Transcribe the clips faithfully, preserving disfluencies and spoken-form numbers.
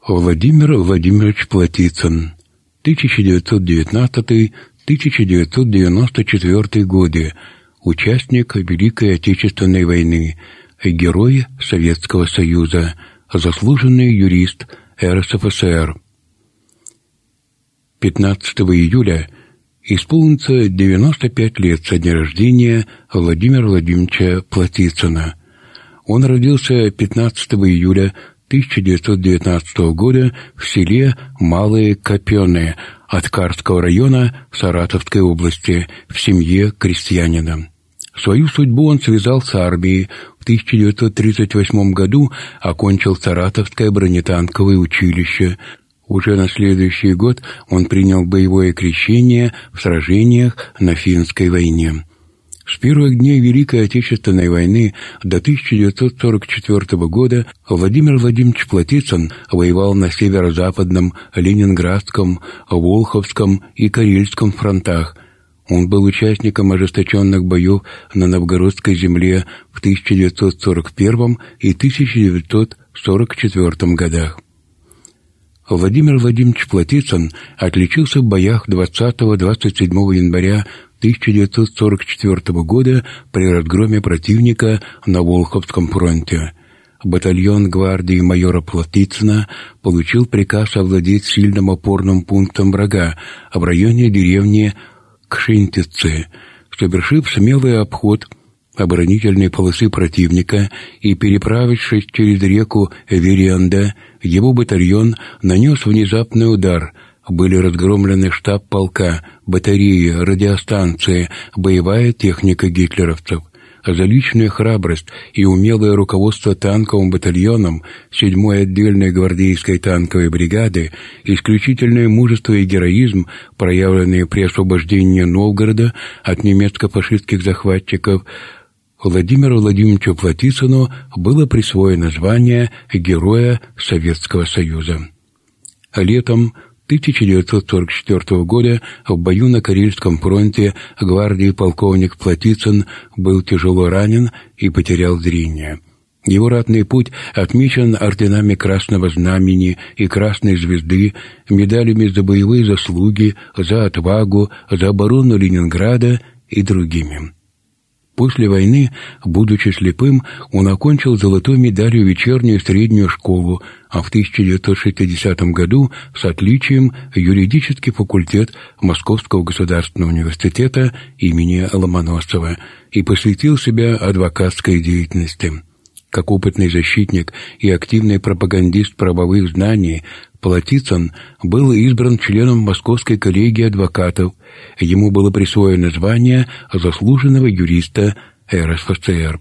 Владимир Владимирович Платицын, тысяча девятьсот девятнадцатый — тысяча девятьсот девяносто четвёртый годы, участник Великой Отечественной войны, герой Советского Союза, заслуженный юрист эр эс эф эс эр. пятнадцатого июля исполнится девяносто пять лет со дня рождения Владимира Владимировича Платицына. Он родился пятнадцатого июля тысяча девятьсот девятнадцатого года в селе Малые Копёны Аткарского района Саратовской области в семье крестьянина. Свою судьбу он связал с армией. В тысяча девятьсот тридцать восьмом году окончил Саратовское бронетанковое училище. Уже на следующий год он принял боевое крещение в сражениях на Финской войне. С первых дней Великой Отечественной войны до тысяча девятьсот сорок четвёртого года Владимир Владимирович Платицын воевал на северо-западном, Ленинградском, Волховском и Карельском фронтах. Он был участником ожесточенных боев на Новгородской земле в тысяча девятьсот сорок первом и тысяча девятьсот сорок четвёртом годах. Владимир Владимирович Платицын отличился в боях двадцатого — двадцать седьмого января тысяча девятьсот сорок четвёртого года при разгроме противника на Волховском фронте. Батальон гвардии майора Платицына получил приказ овладеть сильным опорным пунктом врага в районе деревни Кшинтицы. Совершив смелый обход оборонительной полосы противника и переправившись через реку Веренда, его батальон нанес внезапный удар. Были разгромлены штаб полка, батареи, радиостанции, боевая техника гитлеровцев. За личную храбрость и умелое руководство танковым батальоном седьмой отдельной гвардейской танковой бригады, исключительное мужество и героизм, проявленные при освобождении Новгорода от немецко-фашистских захватчиков, Владимиру Владимировичу Платицыну было присвоено звание Героя Советского Союза. Летом тысяча девятьсот сорок четвёртого года в бою на Карельском фронте гвардии полковник Платицын был тяжело ранен и потерял зрение. Его ратный путь отмечен орденами Красного Знамени и Красной Звезды, медалями за боевые заслуги, за отвагу, за оборону Ленинграда и другими. После войны, будучи слепым, он окончил золотой медалью вечернюю среднюю школу, а в тысяча девятьсот шестидесятом году с отличием юридический факультет Московского государственного университета имени Ломоносова и посвятил себя адвокатской деятельности. Как опытный защитник и активный пропагандист правовых знаний, Платицын был избран членом Московской коллегии адвокатов. Ему было присвоено звание заслуженного юриста эр эс эф эс эр.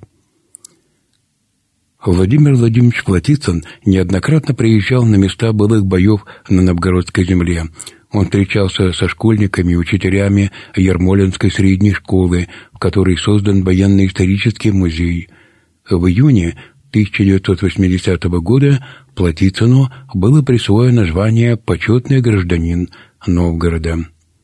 Владимир Владимирович Платицын неоднократно приезжал на места былых боев на Новгородской земле. Он встречался со школьниками и учителями Ермолинской средней школы, в которой создан военно-исторический музей. В июне тысяча девятьсот восьмидесятого года Платицыну было присвоено звание «Почетный гражданин Новгорода».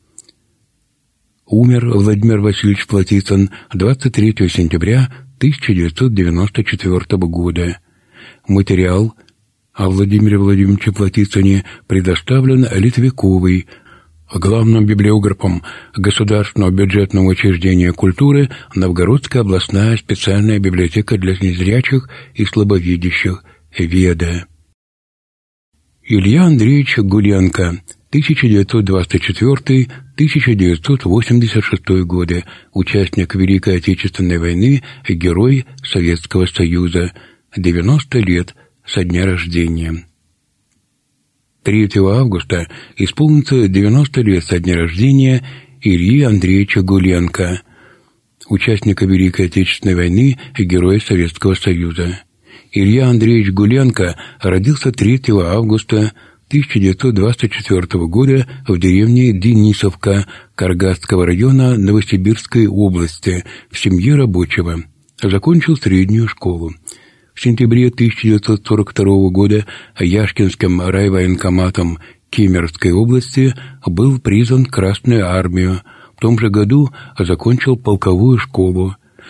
Умер Владимир Васильевич Платицын двадцать третьего сентября тысяча девятьсот девяносто четвёртого года. Материал о Владимире Владимировиче Платицыне предоставлен Литвяковой, главным библиографом Государственного бюджетного учреждения культуры Новгородская областная специальная библиотека для незрячих и слабовидящих «Веда». Илья Андреевич Гуленко, тысяча девятьсот двадцать четвёртый — тысяча девятьсот восемьдесят шестой годы, участник Великой Отечественной войны, герой Советского Союза, девяносто лет со дня рождения. третьего августа исполнится девяносто лет со дня рождения Ильи Андреевича Гуленко, участника Великой Отечественной войны, героя Советского Союза. Илья Андреевич Гуленко родился третьего августа тысяча девятьсот двадцать четвёртого года в деревне Денисовка Каргатского района Новосибирской области в семье рабочего. Закончил среднюю школу. В сентябре тысяча девятьсот сорок второго года Яшкинским райвоенкоматом Кемеровской области был призван в Красную армию. В том же году закончил полковую школу.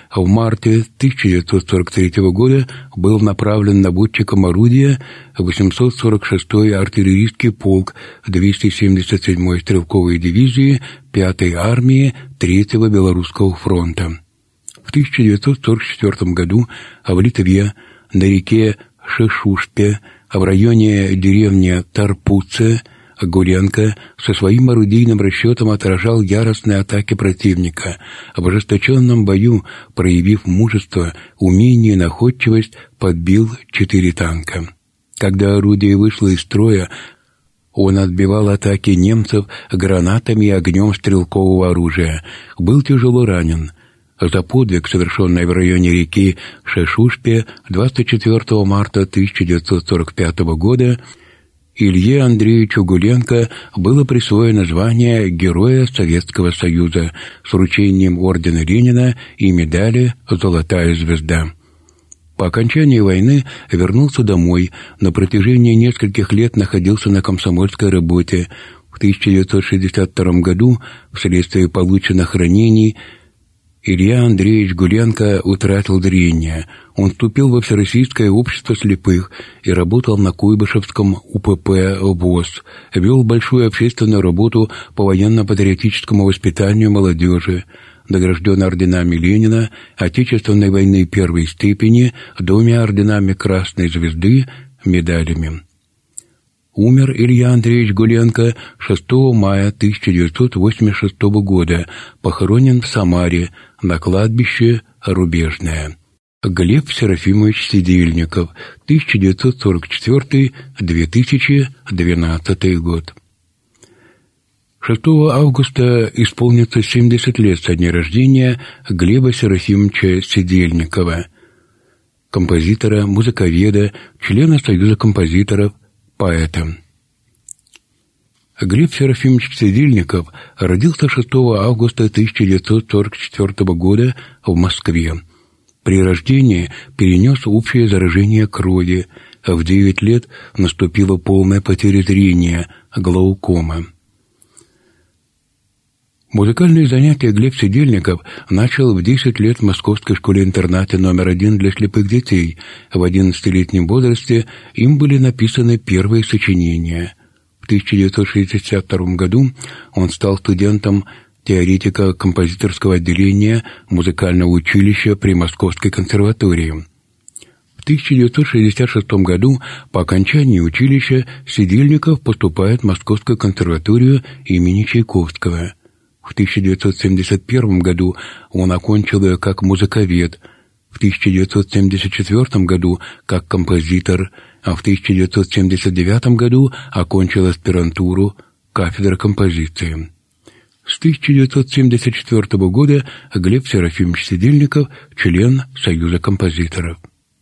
в марте тысяча девятьсот сорок третьего года был направлен наводчиком орудия восемьсот сорок шестой артиллерийский полк двести семьдесят седьмой стрелковой дивизии пятой армии третьего Белорусского фронта. В тысяча девятьсот сорок четвёртом году в Литве на реке Шешушпе в районе деревни Тарпуце Гуренко со своим орудийным расчетом отражал яростные атаки противника. В ожесточенном бою, проявив мужество, умение и находчивость, подбил четыре танка. Когда орудие вышло из строя, он отбивал атаки немцев гранатами и огнем стрелкового оружия. Был тяжело ранен. За подвиг, совершенный в районе реки Шешушпе двадцать четвёртого марта тысяча девятьсот сорок пятого года, Илье Андреевичу Гуленко было присвоено звание Героя Советского Союза с вручением ордена Ленина и медали «Золотая звезда». По окончании войны вернулся домой, на протяжении нескольких лет находился на комсомольской работе. В тысяча девятьсот шестьдесят втором году, вследствие полученных ранений, Илья Андреевич Гуленко утратил зрение. Он вступил во Всероссийское общество слепых и работал на Куйбышевском У П П ВОС, вел большую общественную работу по военно-патриотическому воспитанию молодежи, награжден орденами Ленина, Отечественной войны первой степени, двумя орденами Красной Звезды, медалями. Умер Илья Андреевич Гуленко шестого мая тысяча девятьсот восемьдесят шестого года, похоронен в Самаре на кладбище Рубежное. Глеб Серафимович Сидельников, тысяча девятьсот сорок четвёртый — две тысячи двенадцатый год. шестого августа исполнится семьдесят лет со дня рождения Глеба Серафимовича Сидельникова, композитора, музыковеда, члена Союза композиторов, поэта. Глеб Серафимович Сидельников родился шестого августа тысяча девятьсот сорок четвёртого года в Москве. При рождении перенес общее заражение крови, а в девять лет наступила полная потеря зрения, глаукома. Музыкальные занятия Глеб Сидельников начал в десять лет в Московской школе-интернате номер один для слепых детей. В одиннадцатилетнем возрасте им были написаны первые сочинения. В тысяча девятьсот шестьдесят втором году он стал студентом теоретико-композиторского отделения музыкального училища при Московской консерватории. В тысяча девятьсот шестьдесят шестом году по окончании училища Сидельников поступает в Московскую консерваторию имени Чайковского. В тысяча девятьсот семьдесят первом году он окончил ее как музыковед, в тысяча девятьсот семьдесят четвёртом году как композитор, а в тысяча девятьсот семьдесят девятом году окончил аспирантуру кафедры композиции. С тысяча девятьсот семьдесят четвёртого года Глеб Серафимович Сидельников – член Союза композиторов.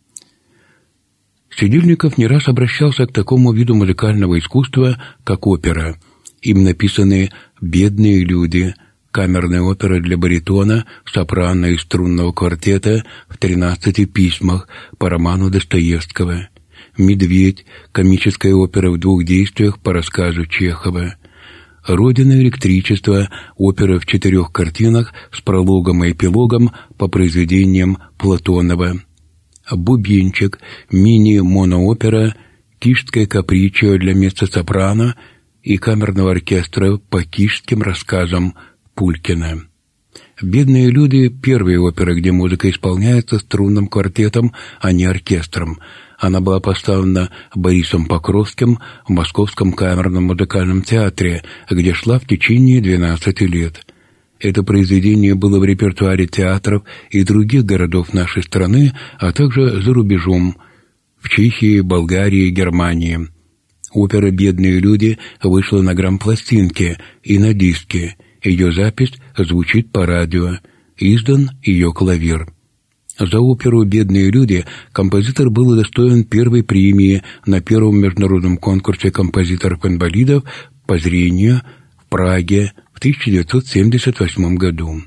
Сидельников не раз обращался к такому виду музыкального искусства, как опера. Им написаны «Бедные люди», камерная опера для баритона, сопрано и струнного квартета в тринадцати письмах по роману Достоевского, «Медведь», комическая опера в двух действиях по рассказу Чехова, «Родина электричества», опера в четырех картинах с прологом и эпилогом по произведениям Платонова, «Бубенчик», мини-моноопера, «Киштское каприччо» для меццо-сопрано и камерного оркестра по киштским рассказам Пулькина. «Бедные люди» — первая опера, где музыка исполняется струнным квартетом, а не оркестром. Она была поставлена Борисом Покровским в Московском камерном музыкальном театре, где шла в течение двенадцати лет. Это произведение было в репертуаре театров и других городов нашей страны, а также за рубежом, в Чехии, Болгарии, Германии. Опера «Бедные люди» вышла на грампластинке и на диске. Ее запись звучит по радио. Издан ее клавир. За оперу «Бедные люди» композитор был удостоен первой премии на первом международном конкурсе композиторов-инвалидов по зрению в Праге в тысяча девятьсот семьдесят восьмом году.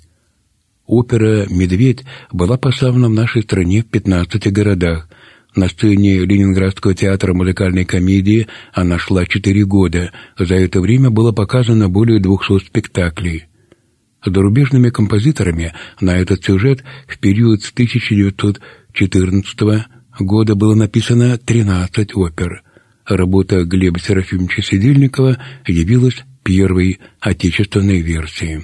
Опера «Медведь» была поставлена в нашей стране в пятнадцати городах. На сцене Ленинградского театра музыкальной комедии она шла четыре года. За это время было показано более двухсот спектаклей. Зарубежными композиторами на этот сюжет в период с тысяча девятьсот четырнадцатого года было написано тринадцать опер. Работа Глеба Серафимовича Седельникова явилась первой отечественной версией.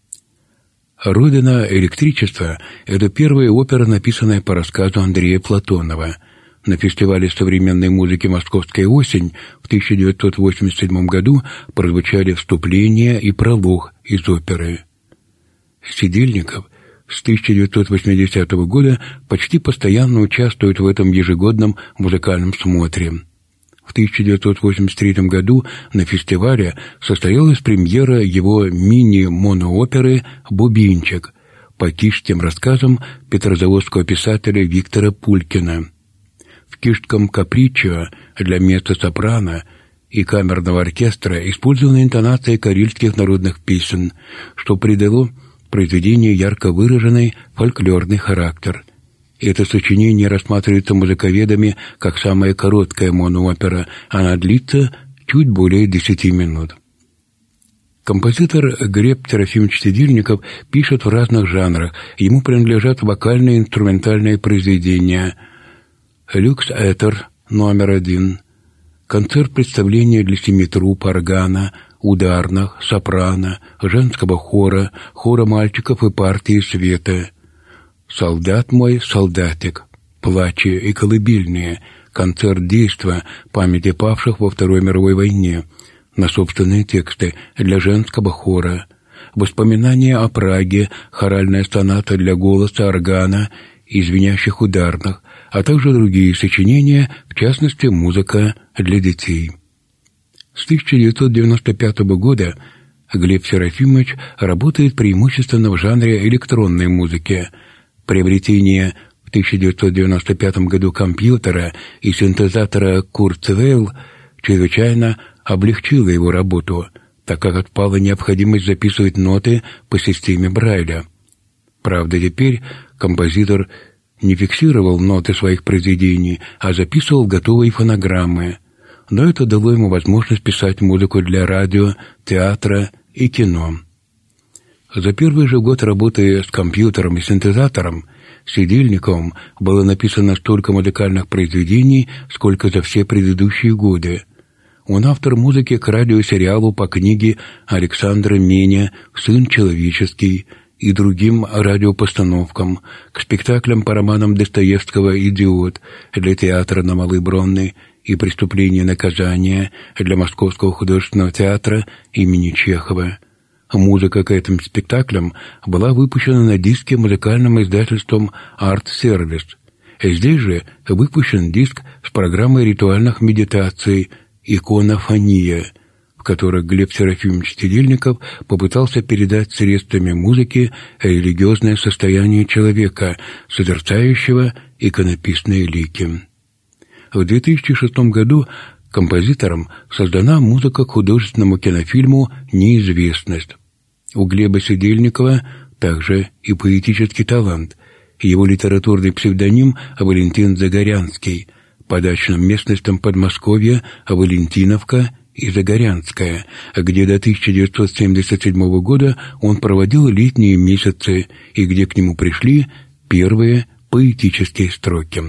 «Родина электричества» — это первая опера, написанная по рассказу Андрея Платонова. На фестивале современной музыки «Московская осень» в тысяча девятьсот восемьдесят седьмом году прозвучали вступление и пролог из оперы. Седельников с тысяча девятьсот восьмидесятого года почти постоянно участвует в этом ежегодном музыкальном смотре. В тысяча девятьсот восемьдесят третьем году на фестивале состоялась премьера его мини-монооперы «Бубинчик» по киштским рассказам петрозаводского писателя Виктора Пулькина. В киштском «Каприччо» для меццо-сопрано и камерного оркестра использована интонация карельских народных песен, что придало произведению ярко выраженный фольклорный характер. Это сочинение рассматривается музыковедами как самая короткая моноопера, она длится чуть более десяти минут. Композитор Глеб Серафимович Седельников пишет в разных жанрах, ему принадлежат вокальные и инструментальные произведения. «Люкс-этер» номер один, концерт-представление для семи труб, органа, ударных, сопрано, женского хора, хора мальчиков и партии света. «Солдат мой, солдатик», «Плачи» и «Колыбельные», концерт действа памяти павших во Второй мировой войне, на собственные тексты для женского хора, воспоминания о Праге, хоральная соната для голоса, органа и звенящих ударных, а также другие сочинения, в частности, музыка для детей. С тысяча девятьсот девяносто пятого года Глеб Серафимович работает преимущественно в жанре электронной музыки. Приобретение в тысяча девятьсот девяносто пятом году компьютера и синтезатора Kurzweil чрезвычайно облегчило его работу, так как отпала необходимость записывать ноты по системе Брайля. Правда, теперь композитор не фиксировал ноты своих произведений, а записывал готовые фонограммы. Но это дало ему возможность писать музыку для радио, театра и кино. За первый же год работы с компьютером и синтезатором Седельниковым было написано столько музыкальных произведений, сколько за все предыдущие годы. Он автор музыки к радиосериалу по книге Александра Меня «Сын человеческий» и другим радиопостановкам, к спектаклям по романам Достоевского «Идиот» для театра на Малой Бронной и «Преступление и наказание» для Московского художественного театра имени Чехова. Музыка к этим спектаклям была выпущена на диске музыкальным издательством Art Service. Здесь же выпущен диск с программой ритуальных медитаций «Иконофония», в которой Глеб Серафимович Седельников попытался передать средствами музыки религиозное состояние человека, созерцающего иконописные лики. В две тысячи шестом году композитором создана музыка к художественному кинофильму «Неизвестность». У Глеба Седельникова также и поэтический талант. Его литературный псевдоним Валентин Загорянский, по дачным местностям Подмосковья Валентиновка и Загорянская, где до тысяча девятьсот семьдесят седьмого года он проводил летние месяцы и где к нему пришли первые поэтические строки.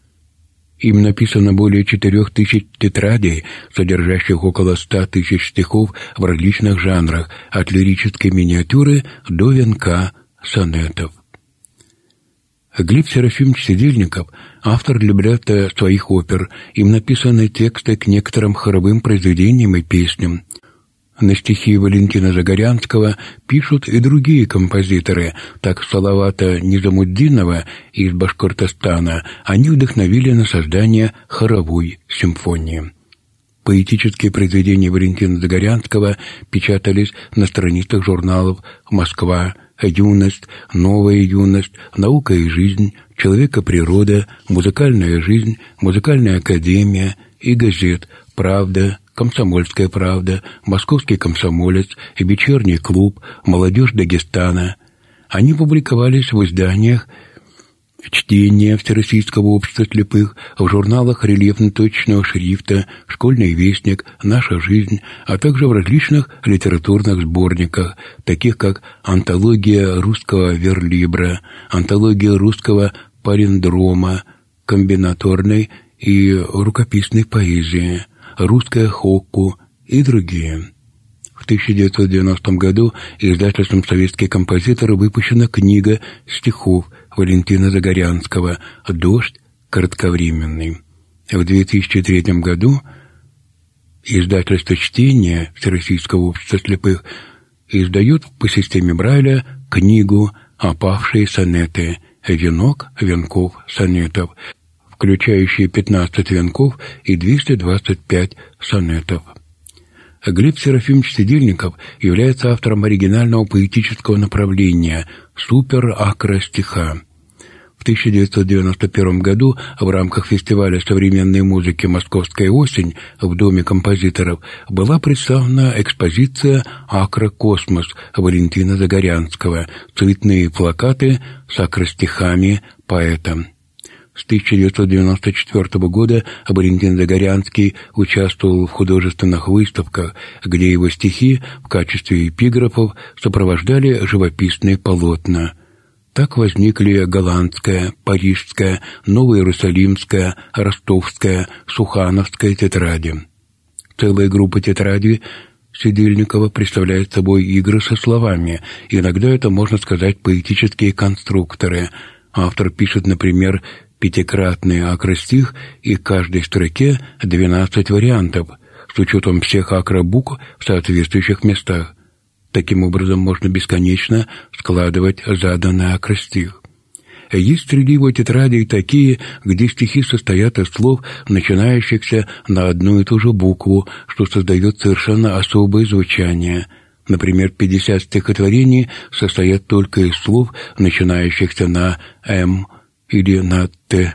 Им написано более четырех тысяч тетрадей, содержащих около ста тысяч стихов в различных жанрах, от лирической миниатюры до венка сонетов. Глеб Серафимович Седельников – автор либретто своих опер, им написаны тексты к некоторым хоровым произведениям и песням. На стихи Валентина Загорянского пишут и другие композиторы, так Салавата Низамуддинова из Башкортостана они вдохновили на создание хоровой симфонии. Поэтические произведения Валентина Загорянского печатались на страницах журналов «Москва», «Юность», «Новая юность», «Наука и жизнь», «Человек и природа», «Музыкальная жизнь», «Музыкальная академия» и газет «Правда», «Комсомольская правда», «Московский комсомолец», «Вечерний клуб», «Молодежь Дагестана». Они публиковались в изданиях чтение Всероссийского общества слепых, в журналах рельефно-точечного шрифта, «Школьный вестник», «Наша жизнь», а также в различных литературных сборниках, таких как «Антология русского верлибра», «Антология русского палиндрома», комбинаторной и рукописной поэзии, «Русская хокку» и другие. В тысяча девятьсот девяностом году издательством «Советский композитор» выпущена книга стихов Валентина Загорянского «Дождь кратковременный». В две тысячи третьем году издательство «Чтение» Всероссийского общества слепых издает по системе Брайля книгу «Опавшие сонеты. Венок венков сонетов», включающие пятнадцать венков и двести двадцать пять сонетов. Глеб Серафимович Сидельников является автором оригинального поэтического направления супер-акростиха. В тысяча девятьсот девяносто первом году в рамках фестиваля современной музыки «Московская осень» в Доме композиторов была представлена экспозиция «Акрокосмос» Валентина Загорянского, цветные плакаты с акростихами поэта. С тысяча девятьсот девяносто четвёртого года Валентин Загорянский участвовал в художественных выставках, где его стихи в качестве эпиграфов сопровождали живописные полотна. Так возникли голландская, парижская, новоиерусалимская, ростовская, сухановская тетради. Целая группа тетрадей Сидельникова представляет собой игры со словами, иногда это, можно сказать, поэтические конструкторы. Автор пишет, например, пятикратный акростих и к каждой строке двенадцать вариантов, с учетом всех акробукв в соответствующих местах. Таким образом, можно бесконечно складывать заданный акростих. Есть среди его тетрадей такие, где стихи состоят из слов, начинающихся на одну и ту же букву, что создает совершенно особое звучание. Например, пятьдесят стихотворений состоят только из слов, начинающихся на «М» или на «Т».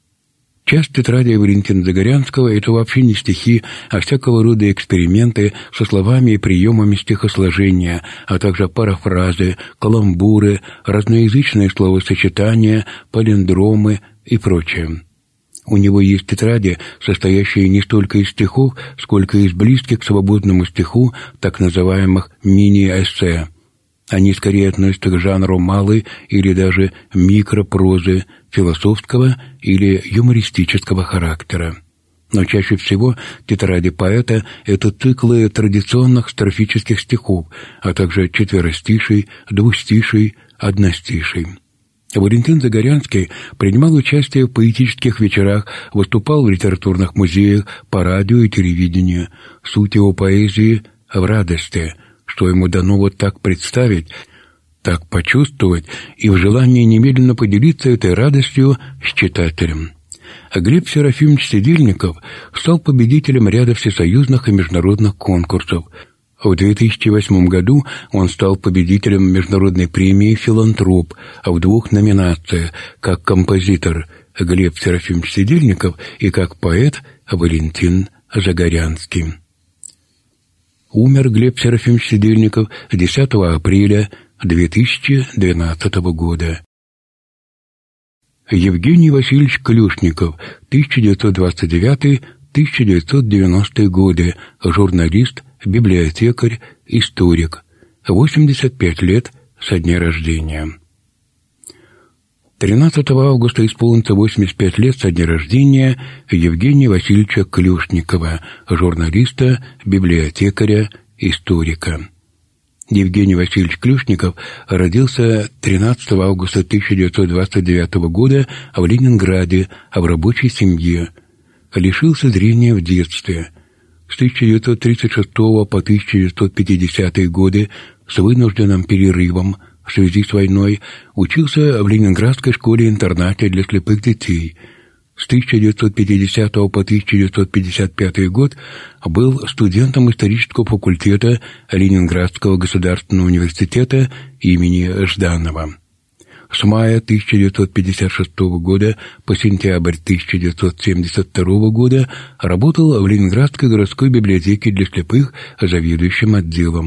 Часть тетради Валентина Загорянского — это вообще не стихи, а всякого рода эксперименты со словами и приемами стихосложения, а также парафразы, каламбуры, разноязычные словосочетания, палиндромы и прочее. У него есть тетради, состоящие не столько из стихов, сколько из близких к свободному стиху так называемых мини-эссе. Они скорее относятся к жанру малой или даже микропрозы, философского или юмористического характера. Но чаще всего тетради поэта — это циклы традиционных строфических стихов, а также четверостиший, двустиший, одностиший. Валентин Загорянский принимал участие в поэтических вечерах, выступал в литературных музеях, по радио и телевидению. Суть его поэзии в радости, что ему дано вот так представить, так почувствовать и в желании немедленно поделиться этой радостью с читателем. Глеб Серафимович Сидельников стал победителем ряда всесоюзных и международных конкурсов. В две тысячи восьмом году он стал победителем международной премии «Филантроп» в двух номинациях, как композитор Глеб Серафимович Сидельников и как поэт Валентин Загорянский. Умер Глеб Серафимович Сидельников десятого апреля две тысячи двенадцатого года. Евгений Васильевич Клюшников, тысяча девятьсот двадцать девятый — тысяча девятьсот девяностый годы, журналист, библиотекарь, историк, восемьдесят пять лет со дня рождения. тринадцатого августа исполнится восемьдесят пять лет со дня рождения Евгения Васильевича Клюшникова, журналиста, библиотекаря, историка. Евгений Васильевич Клюшников родился тринадцатого августа тысяча девятьсот двадцать девятого года в Ленинграде, в рабочей семье. Лишился зрения в детстве. С тысяча девятьсот тридцать шестого по тысяча девятьсот пятидесятые годы с вынужденным перерывом в связи с войной учился в Ленинградской школе-интернате для слепых детей. С тысяча девятьсот пятидесятого по тысяча девятьсот пятьдесят пятый год был студентом исторического факультета Ленинградского государственного университета имени Жданова. С мая тысяча девятьсот пятьдесят шестого года по сентябрь тысяча девятьсот семьдесят второго года работал в Ленинградской городской библиотеке для слепых заведующим отделом.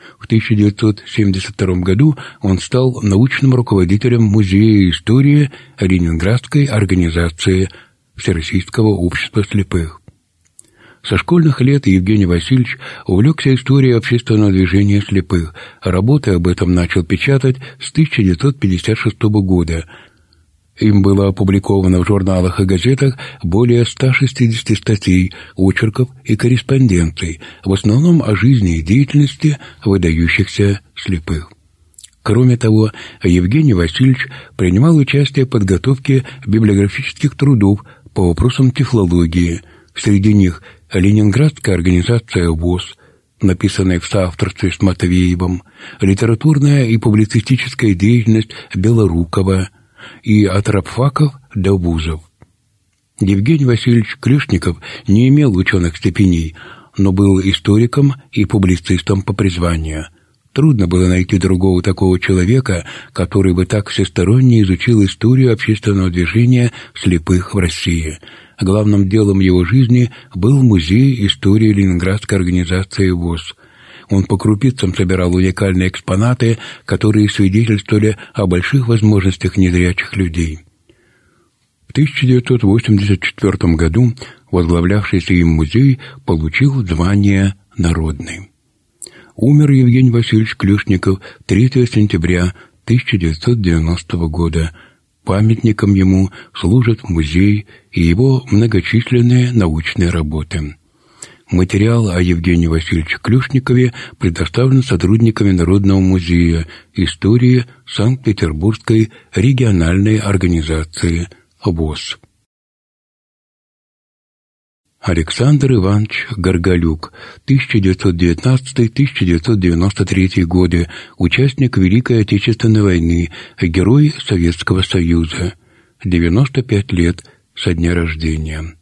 В тысяча девятьсот семьдесят втором году он стал научным руководителем Музея истории Ленинградской организации Всероссийского общества слепых. Со школьных лет Евгений Васильевич увлекся историей общественного движения слепых. Работы об этом начал печатать с тысяча девятьсот пятьдесят шестого года. Им было опубликовано в журналах и газетах более ста шестидесяти статей, очерков и корреспонденций, в основном о жизни и деятельности выдающихся слепых. Кроме того, Евгений Васильевич принимал участие в подготовке библиографических трудов по вопросам тифлологии, среди них Ленинградская организация ВОС, написанная в соавторстве с Матвеевым, литературная и публицистическая деятельность Белорукова, и от рабфаков до вузов. Евгений Васильевич Клюшников не имел ученых степеней, но был историком и публицистом по призванию. Трудно было найти другого такого человека, который бы так всесторонне изучил историю общественного движения слепых в России. Главным делом его жизни был музей истории Ленинградской организации ВОС. Он по крупицам собирал уникальные экспонаты, которые свидетельствовали о больших возможностях незрячих людей. В тысяча девятьсот восемьдесят четвёртом году возглавлявшийся им музей получил звание «Народный». Умер Евгений Васильевич Клюшников третьего сентября тысяча девятьсот девяностого года. Памятником ему служат музей и его многочисленные научные работы. Материал о Евгении Васильевиче Клюшникове предоставлен сотрудниками Народного музея истории Санкт-Петербургской региональной организации ВОС. Александр Иванович Горголюк, тысяча девятьсот девятнадцатый — тысяча девятьсот девяносто третий годы, участник Великой Отечественной войны, герой Советского Союза, девяносто пять лет со дня рождения.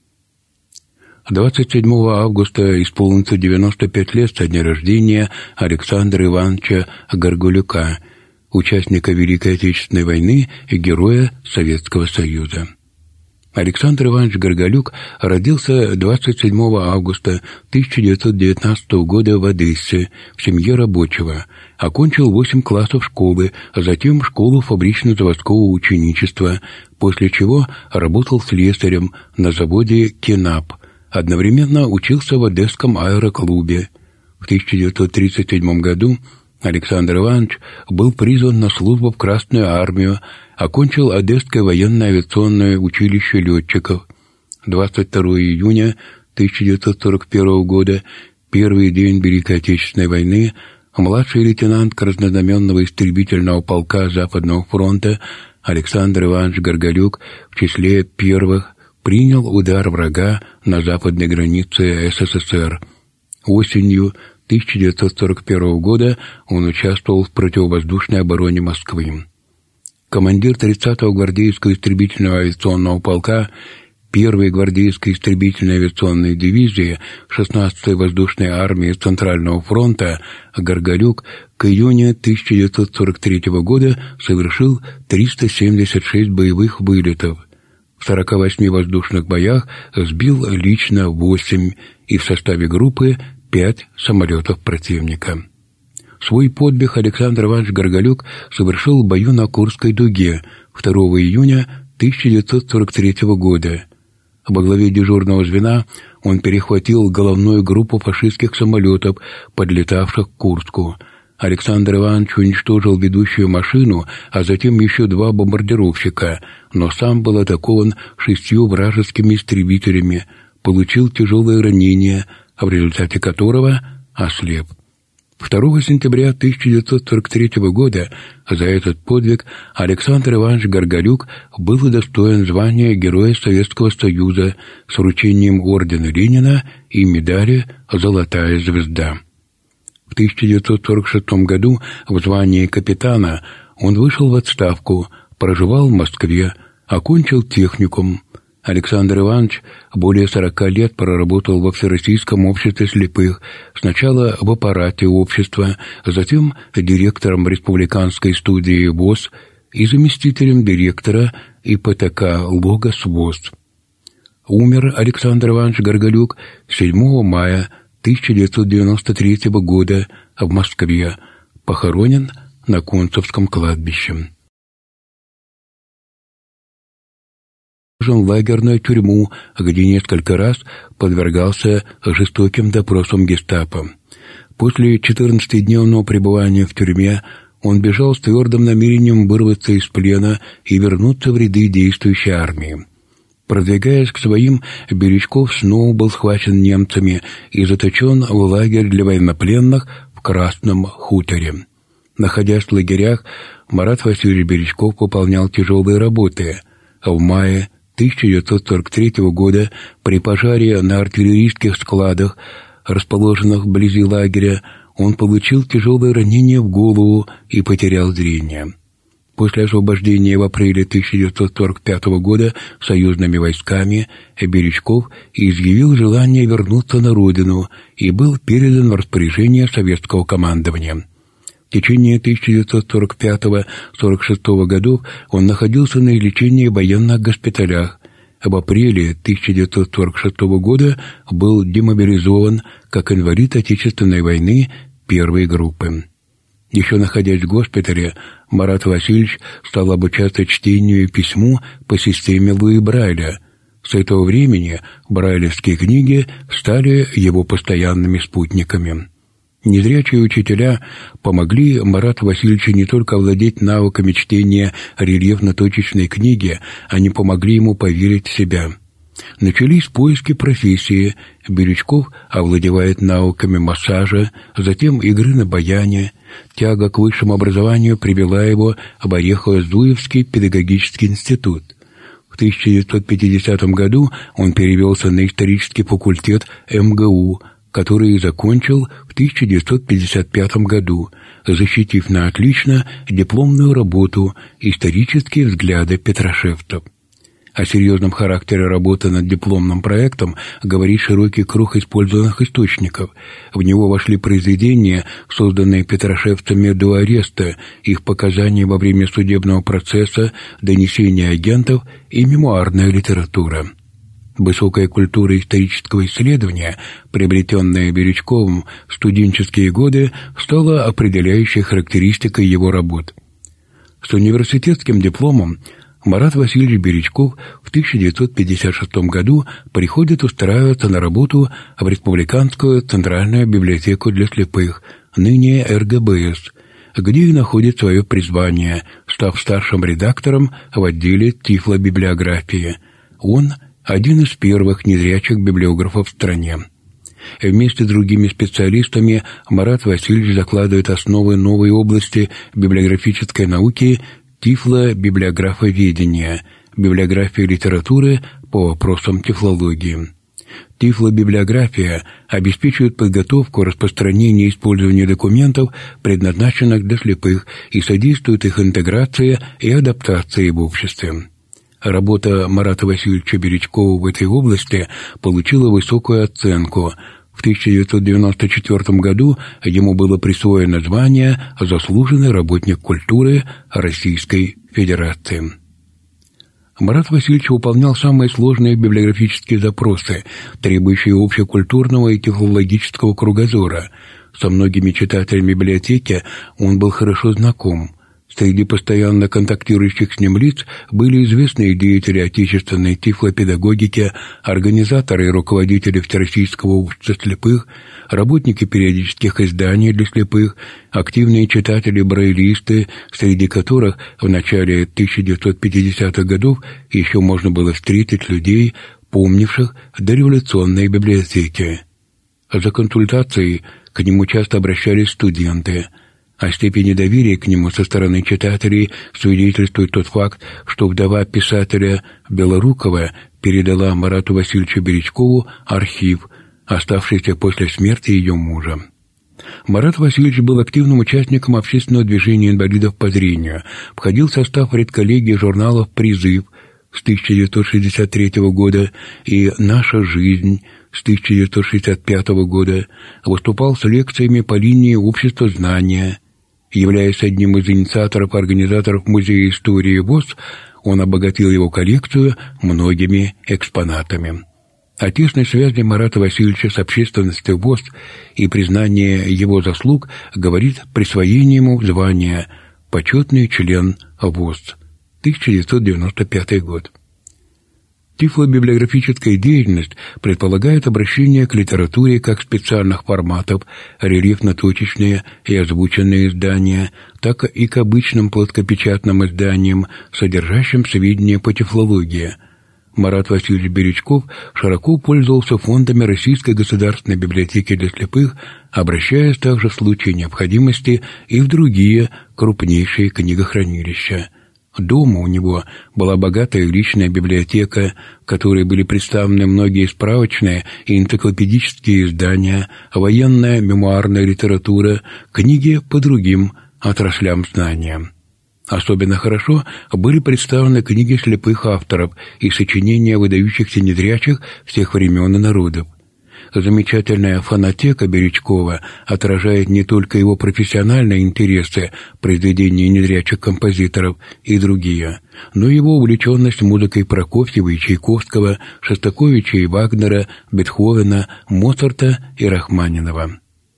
двадцать седьмого августа исполнится девяносто пять лет со дня рождения Александра Ивановича Горголюка, участника Великой Отечественной войны и героя Советского Союза. Александр Иванович Горголюк родился двадцать седьмого августа тысяча девятьсот девятнадцатого года в Одессе в семье рабочего. Окончил восемь классов школы, а затем школу фабрично-заводского ученичества, после чего работал слесарем на заводе «Кинап». Одновременно учился в Одесском аэроклубе. В тысяча девятьсот тридцать седьмом году Александр Иванович был призван на службу в Красную армию, окончил Одесское военное авиационное училище летчиков. двадцать второго июня тысяча девятьсот сорок первого года, первый день Великой Отечественной войны, младший лейтенант краснознаменного истребительного полка Западного фронта Александр Иванович Горголюк в числе первых принял удар врага на западной границе СССР. Осенью тысяча девятьсот сорок первого года он участвовал в противовоздушной обороне Москвы. Командир тридцатого гвардейского истребительного авиационного полка первой гвардейской истребительной авиационной дивизии шестнадцатой воздушной армии Центрального фронта Горголюк к июню тысяча девятьсот сорок третьего года совершил триста семьдесят шесть боевых вылетов. В сорока восьми воздушных боях сбил лично восемь и в составе группы пять самолетов противника. Свой подвиг Александр Иванович Горголюк совершил в бою на Курской дуге второго июня тысяча девятьсот сорок третьего года. Во главе дежурного звена он перехватил головную группу фашистских самолетов, подлетавших к Курску. Александр Иванович уничтожил ведущую машину, а затем еще два бомбардировщика, но сам был атакован шестью вражескими истребителями, получил тяжелые ранения, в результате которого ослеп. второго сентября тысяча девятьсот сорок третьего года за этот подвиг Александр Иванович Горголюк был удостоен звания Героя Советского Союза с вручением ордена Ленина и медали «Золотая звезда». В тысяча девятьсот сорок шестом году в звании капитана он вышел в отставку, проживал в Москве, окончил техникум. Александр Иванович более сорока лет проработал во Всероссийском обществе слепых, сначала в аппарате общества, затем директором республиканской студии ВОС и заместителем директора ИПТК «Логос ВОС». Умер Александр Иванович Горголюк седьмого мая тысяча девятьсот девяносто третьего года в Москве, похоронен на Кунцевском кладбище. В лагерную тюрьму, где несколько раз подвергался жестоким допросам гестапо. После четырнадцатидневного пребывания в тюрьме он бежал с твердым намерением вырваться из плена и вернуться в ряды действующей армии. Продвигаясь к своим, Бережков снова был схвачен немцами и заточен в лагерь для военнопленных в Красном хуторе. Находясь в лагерях, Марат Васильевич Бережков выполнял тяжелые работы. В мае тысяча девятьсот сорок третьего года при пожаре на артиллерийских складах, расположенных вблизи лагеря, он получил тяжелое ранение в голову и потерял зрение. После освобождения в апреле тысяча девятьсот сорок пятого года союзными войсками Бережков изъявил желание вернуться на родину и был передан в распоряжение советского командования. В течение тысяча девятьсот сорок пятого — сорок шестого годов он находился на лечении в военных госпиталях. В апреле тысяча девятьсот сорок шестого года был демобилизован как инвалид Отечественной войны первой группы. Еще находясь в госпитале, Марат Васильевич стал обучаться чтению и письму по системе Луи Брайля. С этого времени брайлевские книги стали его постоянными спутниками. Незрячие учителя помогли Марату Васильевичу не только овладеть навыками чтения рельефно-точечной книги, они помогли ему поверить в себя. Начались поиски профессии. Бережков овладевает навыками массажа, затем игры на баяне. Тяга к высшему образованию привела его в Орехово-Зуевский педагогический институт. В тысяча девятьсот пятидесятом году он перевелся на исторический факультет эм гэ у, который закончил в тысяча девятьсот пятьдесят пятом году, защитив на отлично дипломную работу «Исторические взгляды петрошевцев». О серьезном характере работы над дипломным проектом говорит широкий круг использованных источников. В него вошли произведения, созданные петрошевцами до ареста, их показания во время судебного процесса, донесения агентов и мемуарная литература. Высокая культура исторического исследования, приобретенная Бережковым в студенческие годы, стала определяющей характеристикой его работ. С университетским дипломом Марат Васильевич Бережков в тысяча девятьсот пятьдесят шестом году приходит устраиваться на работу в Республиканскую Центральную библиотеку для слепых, ныне эр гэ бэ эс, где и находит свое призвание, став старшим редактором в отделе тифлобиблиографии. Он – один из первых незрячих библиографов в стране. Вместе с другими специалистами Марат Васильевич закладывает основы новой области библиографической науки – тифлобиблиографоведения, библиография литературы по вопросам тифлологии. Тифлобиблиография обеспечивает подготовку, распространение и использование документов, предназначенных для слепых, и содействует их интеграции и адаптации в обществе. Работа Марата Васильевича Бережкова в этой области получила высокую оценку. В тысяча девятьсот девяносто четвёртом году ему было присвоено звание «Заслуженный работник культуры Российской Федерации». Марат Васильевич выполнял самые сложные библиографические запросы, требующие общекультурного и тифлологического кругозора. Со многими читателями библиотеки он был хорошо знаком. Среди постоянно контактирующих с ним лиц были известные деятели отечественной тифлопедагогики, организаторы и руководители Всероссийского общества слепых, работники периодических изданий для слепых, активные читатели-брайлисты, среди которых в начале тысяча девятьсот пятидесятых годов еще можно было встретить людей, помнивших дореволюционные библиотеки. За консультацией к нему часто обращались студенты. О степени доверия к нему со стороны читателей свидетельствует тот факт, что вдова писателя Белорукова передала Марату Васильевичу Бережкову архив, оставшийся после смерти ее мужа. Марат Васильевич был активным участником общественного движения инвалидов по зрению, входил в состав редколлегии журналов «Призыв» с тысяча девятьсот шестьдесят третьего года и «Наша жизнь» с тысяча девятьсот шестьдесят пятого года, выступал с лекциями по линии общества знания. Являясь одним из инициаторов и организаторов Музея истории ВОС, он обогатил его коллекцию многими экспонатами. О тесной связи Марата Васильевича с общественностью ВОС и признание его заслуг говорит присвоение ему звания «Почетный член ВОС» тысяча девятьсот девяносто пятый год. Тифлобиблиографическая деятельность предполагает обращение к литературе как специальных форматов, рельефно-точечные и озвученные издания, так и к обычным плоскопечатным изданиям, содержащим сведения по тифлологии. Марат Васильевич Беречков широко пользовался фондами Российской государственной библиотеки для слепых, обращаясь также в случае необходимости и в другие крупнейшие книгохранилища. Дома у него была богатая личная библиотека, в которой были представлены многие справочные и энциклопедические издания, военная мемуарная литература, книги по другим отраслям знания. Особенно хорошо были представлены книги слепых авторов и сочинения выдающихся незрячих всех времен и народов. Замечательная фонотека Беречкова отражает не только его профессиональные интересы, произведения незрячих композиторов и другие, но и его увлеченность музыкой Прокофьева и Чайковского, Шостаковича и Вагнера, Бетховена, Моцарта и Рахманинова.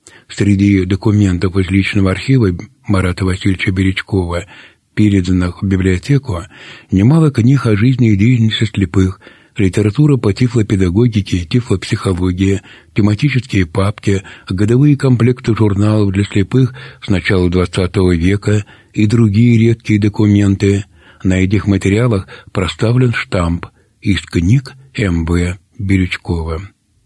Среди документов из личного архива Марата Васильевича Беречкова, переданных в библиотеку, немало книг о жизни и деятельности слепых, литература по тифлопедагогике и тифлопсихологии, тематические папки, годовые комплекты журналов для слепых с начала двадцатого века и другие редкие документы. На этих материалах проставлен штамп из книг эм вэ Беречкова.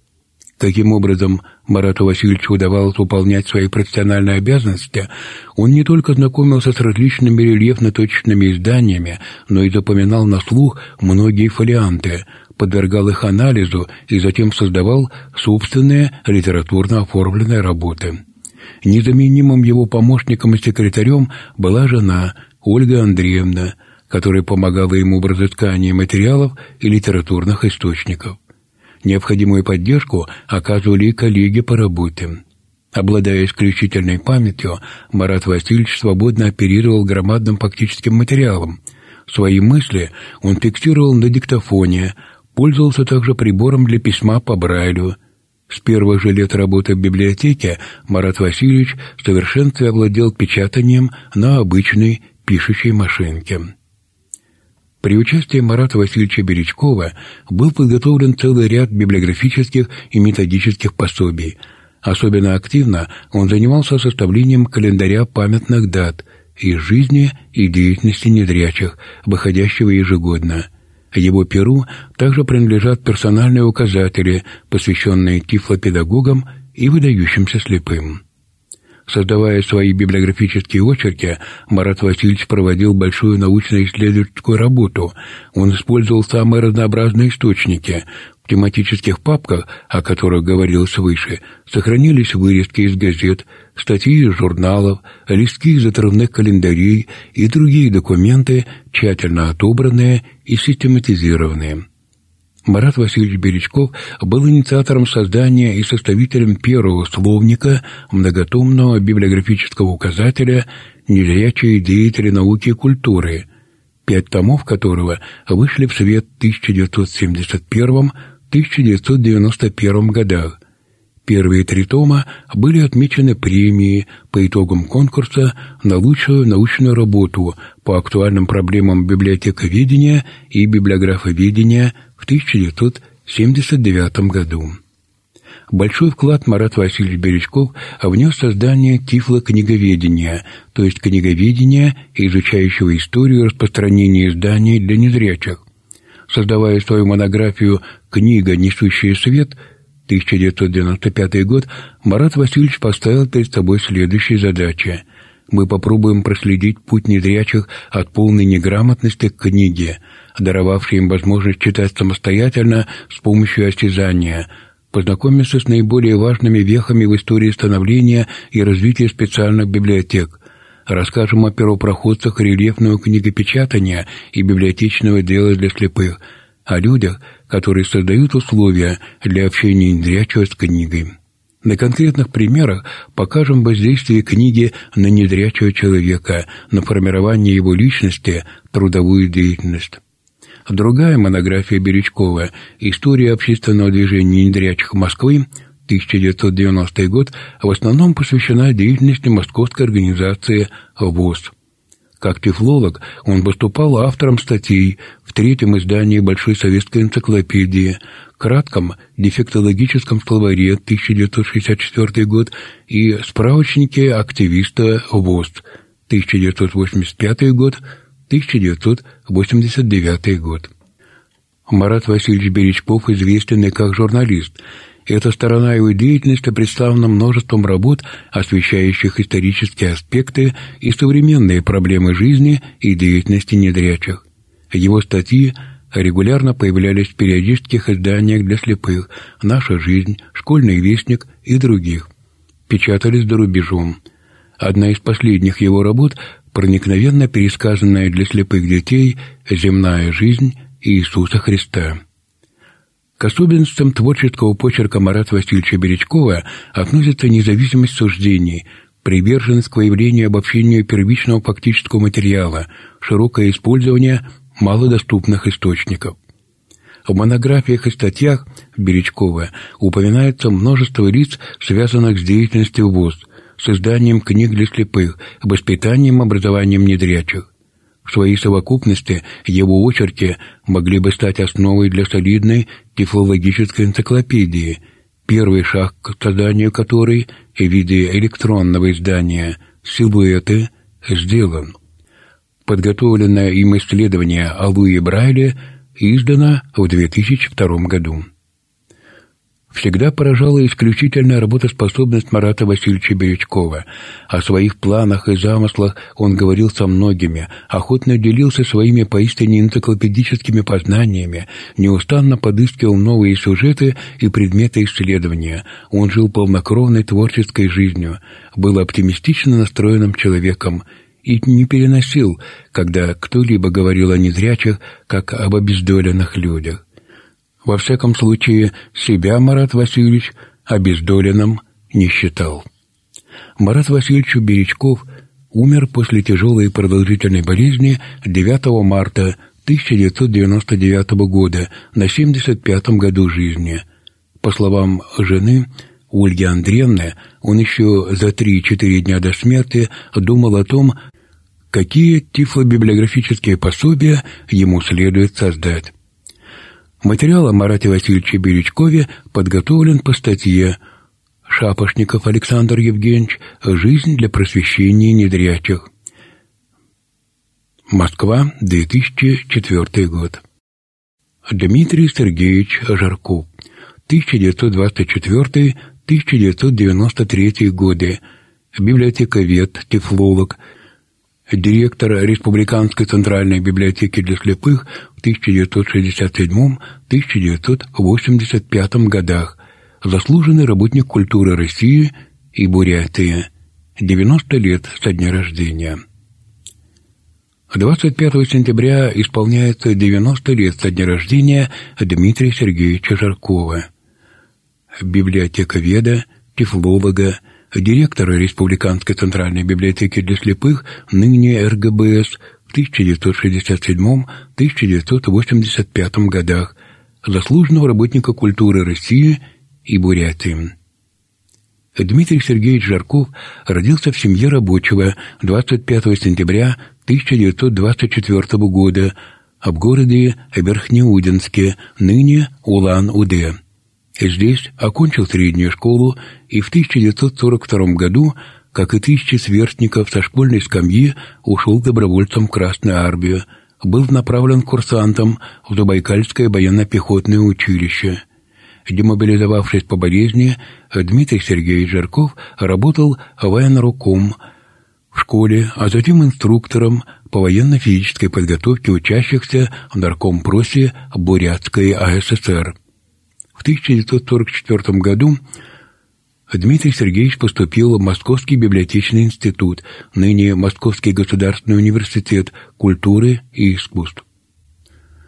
Каким образом Марату Васильевичу удавалось выполнять свои профессиональные обязанности, он не только знакомился с различными рельефно-точечными изданиями, но и запоминал на слух многие фолианты, подвергал их анализу и затем создавал собственные литературно оформленные работы. Незаменимым его помощником и секретарем была жена Ольга Андреевна, которая помогала ему в разыскании материалов и литературных источников. Необходимую поддержку оказывали и коллеги по работе. Обладая исключительной памятью, Марат Васильевич свободно оперировал громадным фактическим материалом. Свои мысли он фиксировал на диктофоне, пользовался также прибором для письма по Брайлю. С первых же лет работы в библиотеке Марат Васильевич в совершенстве овладел печатанием на обычной пишущей машинке. При участии Марата Васильевича Беречкова был подготовлен целый ряд библиографических и методических пособий. Особенно активно он занимался составлением календаря памятных дат из жизни и деятельности незрячих, выходящего ежегодно. Его перу также принадлежат персональные указатели, посвященные тифлопедагогам и выдающимся слепым. Создавая свои библиографические очерки, Марат Васильевич проводил большую научно-исследовательскую работу. Он использовал самые разнообразные источники. В тематических папках, о которых говорилось выше, сохранились вырезки из газет, статьи из журналов, листки из отрывных календарей и другие документы, тщательно отобранные и систематизированные. Марат Васильевич Беречков был инициатором создания и составителем первого словника многотомного библиографического указателя «Незрячие деятели науки и культуры», пять томов которого вышли в свет в тысяча девятьсот семьдесят первом — тысяча девятьсот девяносто первом годах. Первые три тома были отмечены премией по итогам конкурса на лучшую научную работу по актуальным проблемам библиотековедения и библиографоведения в тысяча девятьсот семьдесят девятом году. Большой вклад Марат Васильевич Беречков внес в создание тифлокниговедения, то есть книговедения, изучающего историю распространения изданий для незрячих. Создавая свою монографию «Книга, несущая свет» тысяча девятьсот девяносто пятый год, Марат Васильевич поставил перед собой следующие задачи. Мы попробуем проследить путь незрячих от полной неграмотности к книге, даровавшей им возможность читать самостоятельно с помощью осязания, познакомиться с наиболее важными вехами в истории становления и развития специальных библиотек, расскажем о первопроходцах рельефного книгопечатания и библиотечного дела для слепых, о людях, которые создают условия для общения незрячего с книгой. На конкретных примерах покажем воздействие книги на незрячего человека, на формирование его личности, трудовую деятельность. Другая монография Беречкова «История общественного движения незрячих Москвы», тысяча девятьсот девяностый год, в основном посвящена деятельности московской организации ВОС. Как тифлолог он выступал автором статей в третьем издании Большой советской энциклопедии, кратком дефектологическом словаре тысяча девятьсот шестьдесят четвёртый год и справочнике активиста ВОС тысяча девятьсот восемьдесят пятый год, тысяча девятьсот восемьдесят девятый год. Марат Васильевич Беречков известен и как журналист. Эта сторона его деятельности представлена множеством работ, освещающих исторические аспекты и современные проблемы жизни и деятельности незрячих. Его статьи регулярно появлялись в периодических изданиях для слепых «Наша жизнь», «Школьный вестник» и других. Печатались за рубежом. Одна из последних его работ – проникновенно пересказанная для слепых детей «Земная жизнь Иисуса Христа». К особенностям творческого почерка Марата Васильевича Беречкова относится независимость суждений, приверженность к выявлению и обобщению первичного фактического материала, широкое использование малодоступных источников. В монографиях и статьях Беречкова упоминается множество лиц, связанных с деятельностью ВОС, с изданием книг для слепых, воспитанием и образованием незрячих. В своей совокупности его очерки могли бы стать основой для солидной тифлологической энциклопедии, первый шаг к созданию которой в виде электронного издания «Силуэты» сделан. Подготовленное им исследование о Луи Брайле издано в две тысячи втором году. Всегда поражала исключительная работоспособность Марата Васильевича Беречкова. О своих планах и замыслах он говорил со многими, охотно делился своими поистине энциклопедическими познаниями, неустанно подыскивал новые сюжеты и предметы исследования. Он жил полнокровной творческой жизнью, был оптимистично настроенным человеком и не переносил, когда кто-либо говорил о незрячих, как об обездоленных людях. Во всяком случае, себя Марат Васильевич обездоленным не считал. Марат Васильевич Беречков умер после тяжелой и продолжительной болезни девятого марта тысяча девятьсот девяносто девятого года на семьдесят пятом году жизни. По словам жены Ольги Андреевны, он еще за три-четыре дня до смерти думал о том, какие тифлобиблиографические пособия ему следует создать. Материал о Марате Васильевиче Беречкове подготовлен по статье Шапошников Александр Евгеньевич «Жизнь для просвещения незрячих». Москва, две тысячи четвёртый год. Дмитрий Сергеевич Жарков, тысяча девятьсот двадцать четвёртый — тысяча девятьсот девяносто третий годы, библиотековед, тифлолог, директор Республиканской центральной библиотеки для слепых в тысяча девятьсот шестьдесят седьмом — тысяча девятьсот восемьдесят пятом годах, заслуженный работник культуры России и Бурятии, девяносто лет со дня рождения. двадцать пятого сентября исполняется девяносто лет со дня рождения Дмитрия Сергеевича Жаркова, библиотековеда, тифлолога, директора Республиканской центральной библиотеки для слепых, ныне эр гэ бэ эс, в тысяча девятьсот шестьдесят седьмом — тысяча девятьсот восемьдесят пятом годах, заслуженного работника культуры России и Бурятии. Дмитрий Сергеевич Жарков родился в семье рабочего двадцать пятого сентября тысяча девятьсот двадцать четвёртого года в городе Верхнеудинске, ныне Улан-Удэ. Здесь окончил среднюю школу и в тысяча девятьсот сорок втором году, как и тысячи сверстников со школьной скамьи, ушел добровольцем в Красную армию, был направлен курсантом в Забайкальское военно-пехотное училище. Демобилизовавшись по болезни, Дмитрий Сергеевич Жарков работал военруком в школе, а затем инструктором по военно-физической подготовке учащихся в наркомпросе Бурятской а эс эс эр. В тысяча девятьсот сорок четвёртом году Дмитрий Сергеевич поступил в Московский библиотечный институт, ныне Московский государственный университет культуры и искусств.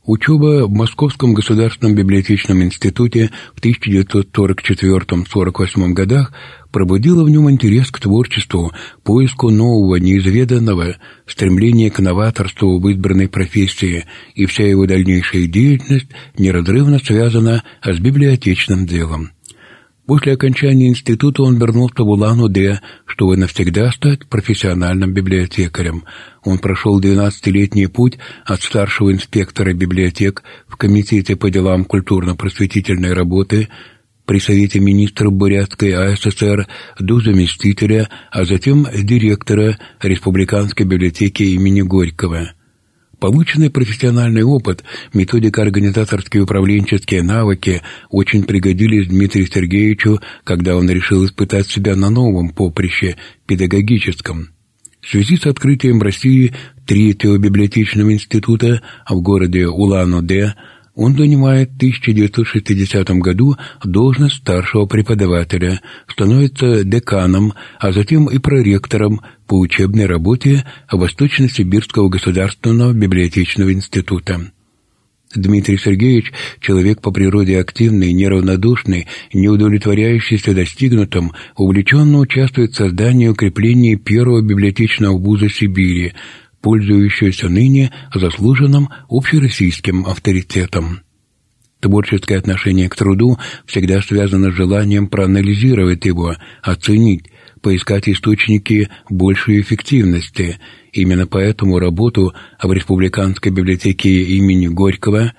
Учеба в Московском государственном библиотечном институте в тысяча девятьсот сорок четвёртом — сорок восьмом годах пробудила в нем интерес к творчеству, поиску нового, неизведанного, стремление к новаторству в избранной профессии, и вся его дальнейшая деятельность неразрывно связана с библиотечным делом. После окончания института он вернулся в Улан-Удэ, чтобы навсегда стать профессиональным библиотекарем. Он прошел двенадцатилетний путь от старшего инспектора библиотек в Комитете по делам культурно-просветительной работы при Совете министров Бурятской АССР до заместителя, а затем директора Республиканской библиотеки имени Горького. Полученный профессиональный опыт, методика организаторские и управленческие навыки очень пригодились Дмитрию Сергеевичу, когда он решил испытать себя на новом поприще педагогическом. В связи с открытием в России третьего библиотечного института в городе Улан-Удэ он занимает в тысяча девятьсот шестидесятом году должность старшего преподавателя, становится деканом, а затем и проректором по учебной работе Восточно-Сибирского государственного библиотечного института. Дмитрий Сергеевич – человек по природе активный, неравнодушный, не удовлетворяющийся достигнутым, увлеченно участвует в создании и укреплении первого библиотечного вуза Сибири, пользующегося ныне заслуженным общероссийским авторитетом. Творческое отношение к труду всегда связано с желанием проанализировать его, оценить, поискать источники большей эффективности. Именно поэтому работу в Республиканской библиотеке имени Горького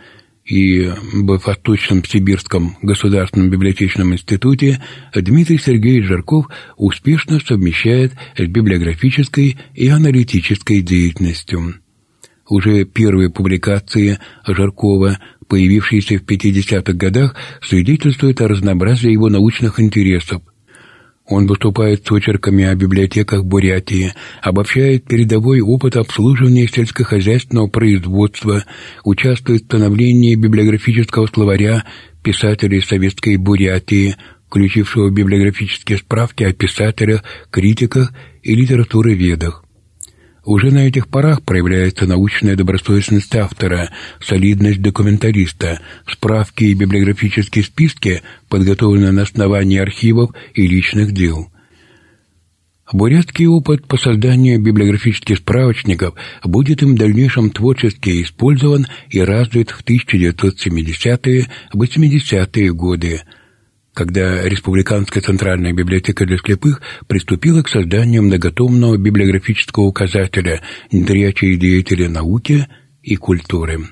и в Восточном Сибирском государственном библиотечном институте Дмитрий Сергеевич Жарков успешно совмещает с библиографической и аналитической деятельностью. Уже первые публикации Жаркова, появившиеся в пятидесятых годах, свидетельствуют о разнообразии его научных интересов. Он выступает с очерками о библиотеках Бурятии, обобщает передовой опыт обслуживания сельскохозяйственного производства, участвует в становлении библиографического словаря писателей Советской Бурятии, включившего библиографические справки о писателях, критиках и литературоведах. Уже на этих порах проявляется научная добросовестность автора, солидность документалиста, справки и библиографические списки, подготовленные на основании архивов и личных дел. Бурятский опыт по созданию библиографических справочников будет им в дальнейшем творчески использован и развит в тысяча девятьсот семидесятые — восьмидесятые годы, когда Республиканская центральная библиотека для слепых приступила к созданию многотомного библиографического указателя «Незрячие деятели науки и культуры».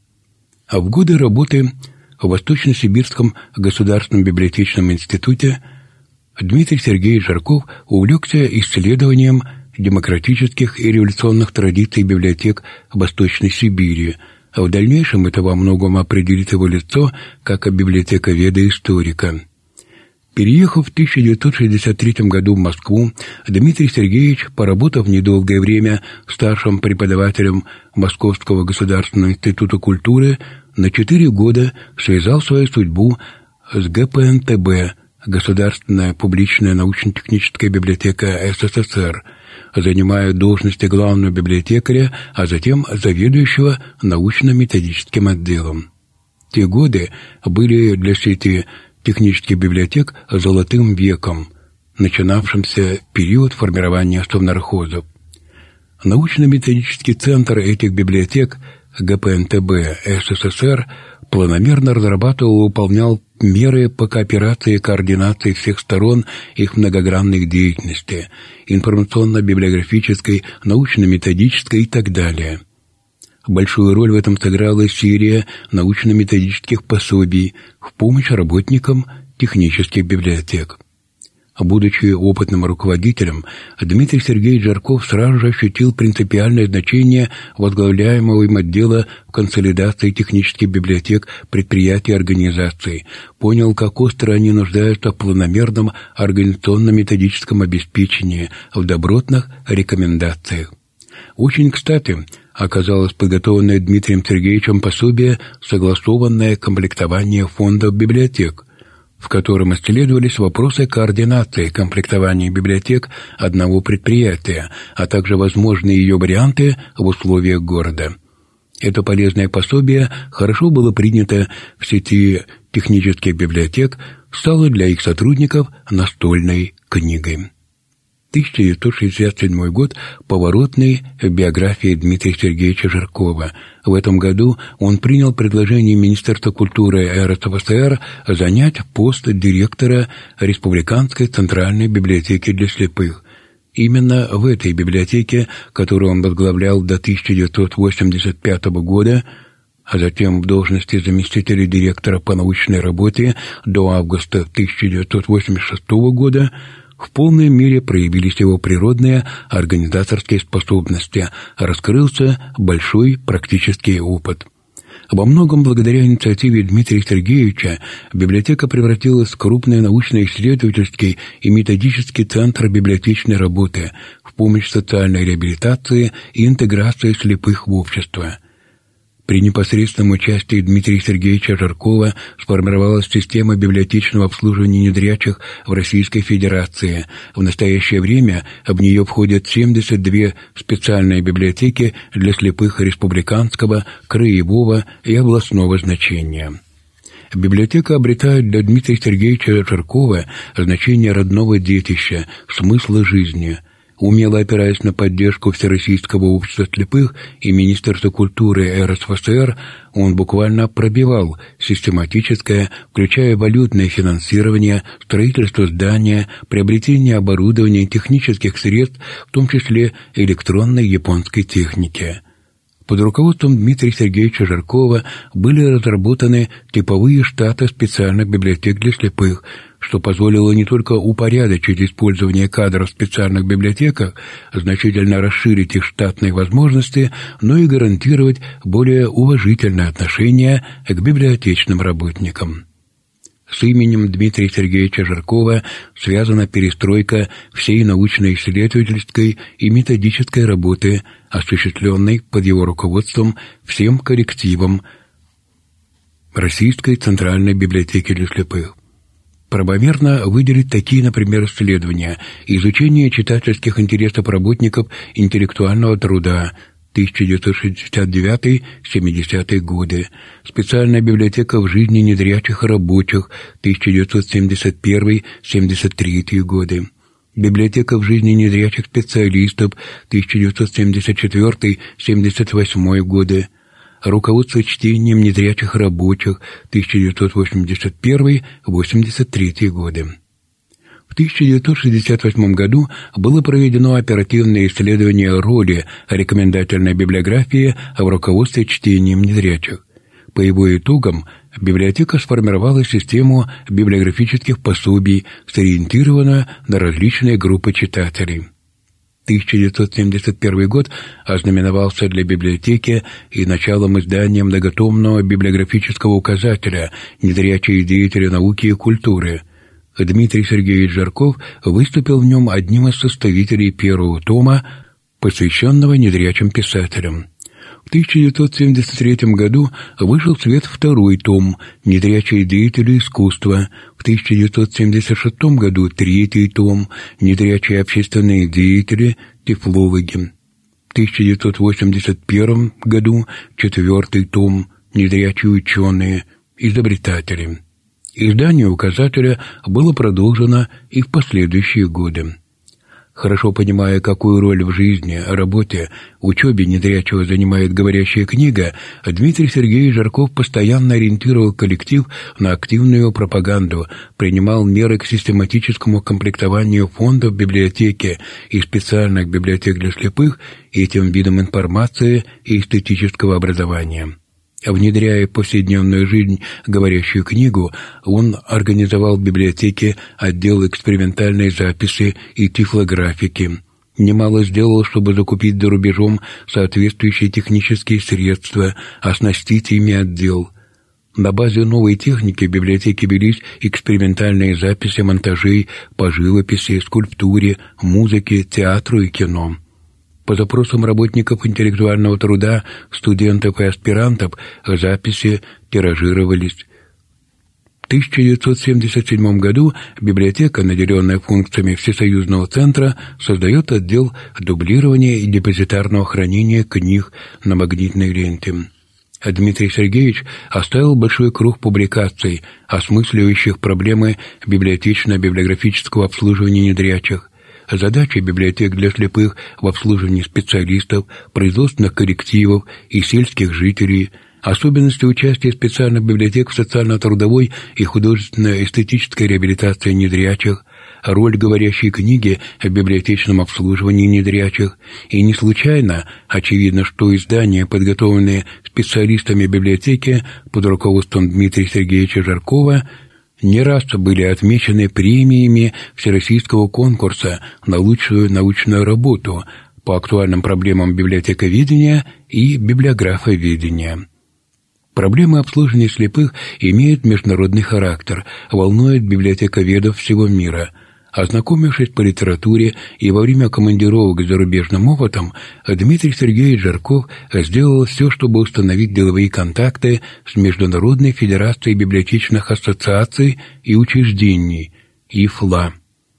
А в годы работы в Восточно-Сибирском государственном библиотечном институте Дмитрий Сергеевич Жарков увлекся исследованием демократических и революционных традиций библиотек Восточной Сибири, а в дальнейшем это во многом определит его лицо как библиотековеда-историка. Переехав в тысяча девятьсот шестьдесят третьем году в Москву, Дмитрий Сергеевич, поработав недолгое время старшим преподавателем Московского государственного института культуры, на четыре года связал свою судьбу с гэ пэ эн тэ бэ, Государственная публичная научно-техническая библиотека СССР, занимая должности главного библиотекаря, а затем заведующего научно-методическим отделом. Те годы были для сети технических библиотек золотым веком, начинавшимся период формирования совнархозов. Научно-методический центр этих библиотек гэ пэ эн тэ бэ СССР планомерно разрабатывал и выполнял меры по кооперации и координации всех сторон их многогранных деятельности – информационно-библиографической, научно-методической и так далее. Большую роль в этом сыграла серия научно-методических пособий в помощь работникам технических библиотек. Будучи опытным руководителем, Дмитрий Сергеевич Жарков сразу же ощутил принципиальное значение возглавляемого им отдела в консолидации технических библиотек, предприятий и организаций, понял, как остро они нуждаются в планомерном организационно-методическом обеспечении, в добротных рекомендациях. Очень кстати оказалось подготовленное Дмитрием Сергеевичем пособие «Согласованное комплектование фондов библиотек», в котором исследовались вопросы координации комплектования библиотек одного предприятия, а также возможные ее варианты в условиях города. Это полезное пособие хорошо было принято в сети технических библиотек, стало для их сотрудников настольной книгой. тысяча девятьсот шестьдесят седьмой год – поворотный в биографии Дмитрия Сергеевича Жаркова. В этом году он принял предложение Министерства культуры эр эс эф эс эр занять пост директора Республиканской Центральной библиотеки для слепых. Именно в этой библиотеке, которую он возглавлял до тысяча девятьсот восемьдесят пятого года, а затем в должности заместителя директора по научной работе до августа тысяча девятьсот восемьдесят шестого года, в полной мере проявились его природные организаторские способности, раскрылся большой практический опыт. Во многом благодаря инициативе Дмитрия Сергеевича библиотека превратилась в крупный научно-исследовательский и методический центр библиотечной работы в помощь социальной реабилитации и интеграции слепых в общество. При непосредственном участии Дмитрия Сергеевича Жаркова сформировалась система библиотечного обслуживания незрячих в Российской Федерации. В настоящее время в нее входят семьдесят две специальные библиотеки для слепых республиканского, краевого и областного значения. Библиотека обретает для Дмитрия Сергеевича Жаркова значение родного детища, смысла жизни. Умело опираясь на поддержку Всероссийского общества слепых и Министерства культуры эр эс эф эс эр, он буквально пробивал систематическое, включая валютное финансирование, строительство здания, приобретение оборудования и технических средств, в том числе электронной японской техники. Под руководством Дмитрия Сергеевича Жаркова были разработаны типовые штаты специальных библиотек для слепых, что позволило не только упорядочить использование кадров в специальных библиотеках, значительно расширить их штатные возможности, но и гарантировать более уважительное отношение к библиотечным работникам. С именем Дмитрия Сергеевича Жаркова связана перестройка всей научно-исследовательской и методической работы, осуществленной под его руководством всем коллективом Российской Центральной библиотеки для слепых. Правомерно выделить такие, например, исследования: изучение читательских интересов работников интеллектуального труда, тысяча девятьсот шестьдесят девятый — семидесятые годы, специальная библиотека в жизни незрячих и рабочих, тысяча девятьсот семьдесят первый — семьдесят третьи годы, библиотека в жизни незрячих специалистов, тысяча девятьсот семьдесят четвёртый — семьдесят восьмой годы, руководство чтением незрячих рабочих, тысяча девятьсот восемьдесят первый — восемьдесят третьи годы. В тысяча девятьсот шестьдесят восьмом году было проведено оперативное исследование роли рекомендательной библиографии в руководстве чтением незрячих. По его итогам библиотека сформировала систему библиографических пособий, сориентированную на различные группы читателей. тысяча девятьсот семьдесят первый год ознаменовался для библиотеки и началом издания многотомного библиографического указателя «Незрячие деятели науки и культуры». Дмитрий Сергеевич Жарков выступил в нем одним из составителей первого тома, посвященного незрячим писателям. В тысяча девятьсот семьдесят третьем году вышел в свет второй том «Незрячие деятели искусства», в тысяча девятьсот семьдесят шестом году третий том «Незрячие общественные деятели, тифлологи», в тысяча девятьсот восемьдесят первом году четвертый том «Незрячие ученые, изобретатели». Издание указателя было продолжено и в последующие годы. Хорошо понимая, какую роль в жизни, работе, учебе незрячего занимает говорящая книга, Дмитрий Сергеевич Жарков постоянно ориентировал коллектив на активную пропаганду, принимал меры к систематическому комплектованию фондов библиотеки и специальных библиотек для слепых этим видом информации и эстетического образования. Внедряя в повседневную жизнь говорящую книгу, он организовал в библиотеке отдел экспериментальной записи и тифлографики. Немало сделал, чтобы закупить за рубежом соответствующие технические средства, оснастить ими отдел. На базе новой техники в библиотеке велись экспериментальные записи монтажей по живописи, скульптуре, музыке, театру и кино. По запросам работников интеллектуального труда, студентов и аспирантов записи тиражировались В тысяча девятьсот семьдесят седьмом году библиотека, наделенная функциями Всесоюзного центра, создает отдел дублирования и депозитарного хранения книг на магнитной ленте. Дмитрий Сергеевич оставил большой круг публикаций, осмысливающих проблемы библиотечно-библиографического обслуживания незрячих, задачи библиотек для слепых в обслуживании специалистов, производственных коллективов и сельских жителей, особенности участия специальных библиотек в социально-трудовой и художественно-эстетической реабилитации незрячих, роль говорящей книги в библиотечном обслуживании незрячих, и не случайно очевидно, что издания, подготовленные специалистами библиотеки под руководством Дмитрия Сергеевича Жаркова, не раз были отмечены премиями Всероссийского конкурса на лучшую научную работу по актуальным проблемам библиотековедения и библиографоведения. Проблемы обслуживания слепых имеют международный характер, волнуют библиотековедов всего мира. Ознакомившись по литературе и во время командировок с зарубежным опытом, Дмитрий Сергеевич Жарков сделал все, чтобы установить деловые контакты с Международной федерацией библиотечных ассоциаций и учреждений ИФЛА.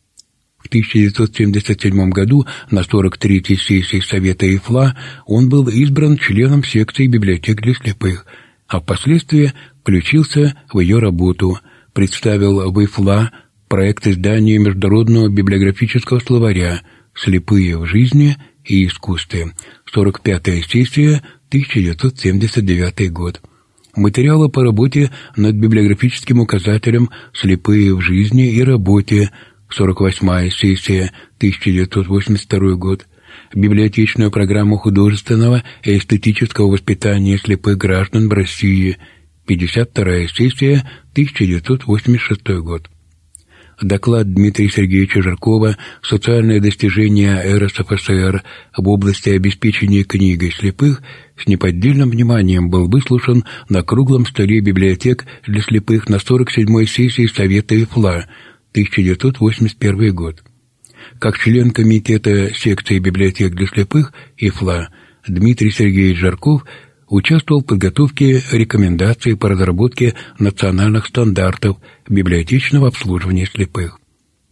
В тысяча девятьсот семьдесят седьмом году на сорок третьей сессии Совета ИФЛА он был избран членом секции библиотек для слепых, а впоследствии включился в ее работу, представил в ИФЛА проект издания Международного библиографического словаря «Слепые в жизни и искусстве», сорок пятая сессия, тысяча девятьсот семьдесят девятый год. Материалы по работе над библиографическим указателем «Слепые в жизни и работе», сорок восьмая сессия, тысяча девятьсот восемьдесят второй год. Библиотечную программу художественного и эстетического воспитания слепых граждан в России, пятьдесят вторая сессия, тысяча девятьсот восемьдесят шестой год. Доклад Дмитрия Сергеевича Жаркова «Социальные достижения РСФСР в области обеспечения книгой слепых» с неподдельным вниманием был выслушан на круглом столе библиотек для слепых на сорок седьмой сессии Совета ИФЛА, тысяча девятьсот восемьдесят первый год. Как член комитета секции библиотек для слепых ИФЛА, Дмитрий Сергеевич Жарков участвовал в подготовке рекомендаций по разработке национальных стандартов библиотечного обслуживания слепых.